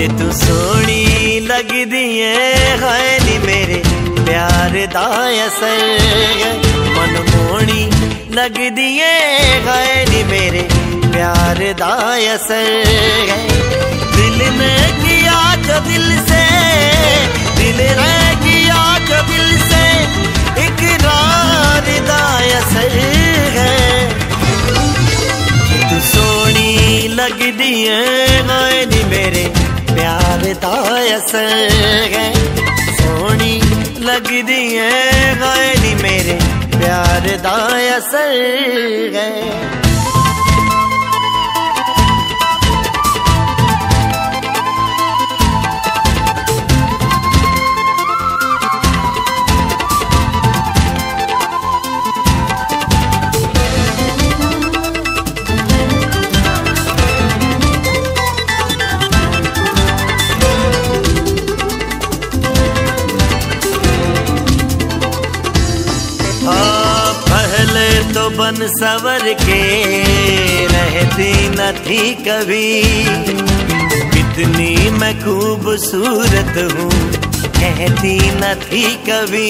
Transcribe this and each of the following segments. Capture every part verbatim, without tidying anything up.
जे तू सोनी लगदी है हाय नी मेरे प्यार दा असर मन मोहनी लगदी है हाय नी मेरे प्यार दा असर दिल ने किया जो दिल से दिल ने किया जो दिल से इकरार दा असर है तू सोनी लगदी है हाय नी मेरे प्यार दा असर है सोनी लगदी है हाय नी मेरे प्यार दा असर है। तो बन सवर के रहती न थी कभी कितनी मैं खूबसूरत हूँ कहती न थी कभी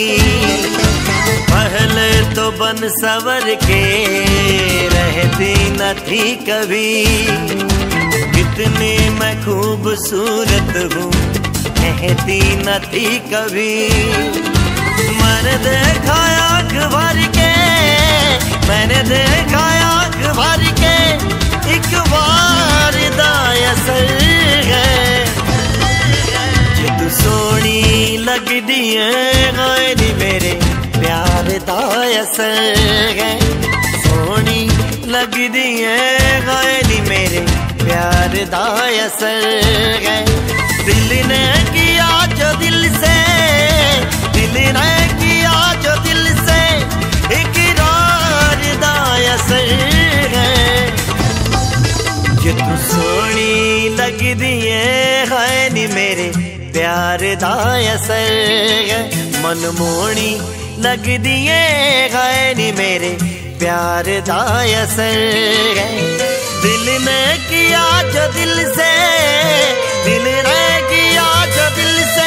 पहले तो बन सवर के रहती न थी कभी कितनी मैं खूबसूरत हूँ कहती न थी कभी मैंने देखा आँख भर के मैंने देखा आँख भर के एक बार दा असर है जे तू सोनी लगदी है हाय नी मेरे प्यार दा असर है सोनी लगदी है हाय नी मेरे प्यार दा असर है दिल ने किया जो दिल से दिल ने किया जो दिल से इकरार दा असर है जे तू सोनी लगदी है हाय नी मेरे प्यार दा असर है मन मोहनी लगदी है हाय नी मेरे प्यार दा असर है दिल ने किया जो दिल से दिल ने किया जो दिल से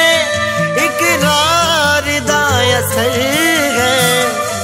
इकरार दा असर है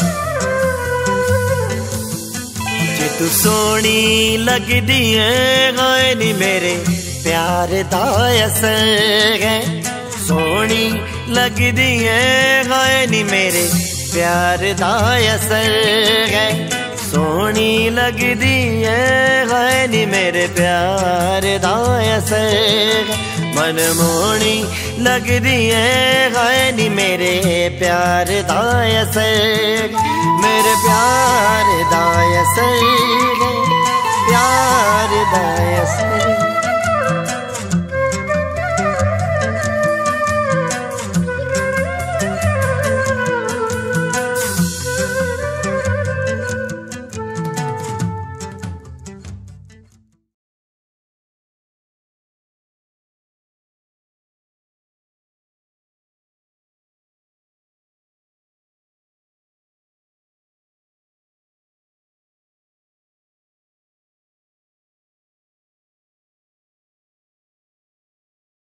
जे तू सोनी लगदी है हाय नी मेरे प्यार दा असर है सोनी लगदी है हाय नी मेरे प्यार दा असर है सोनी लगदी है हाय नी मेरे प्यार दा असर मन मोहनी लगदी है हाय नी मेरे प्यार दा असर मेरे प्यार दा असर प्यार दा असर।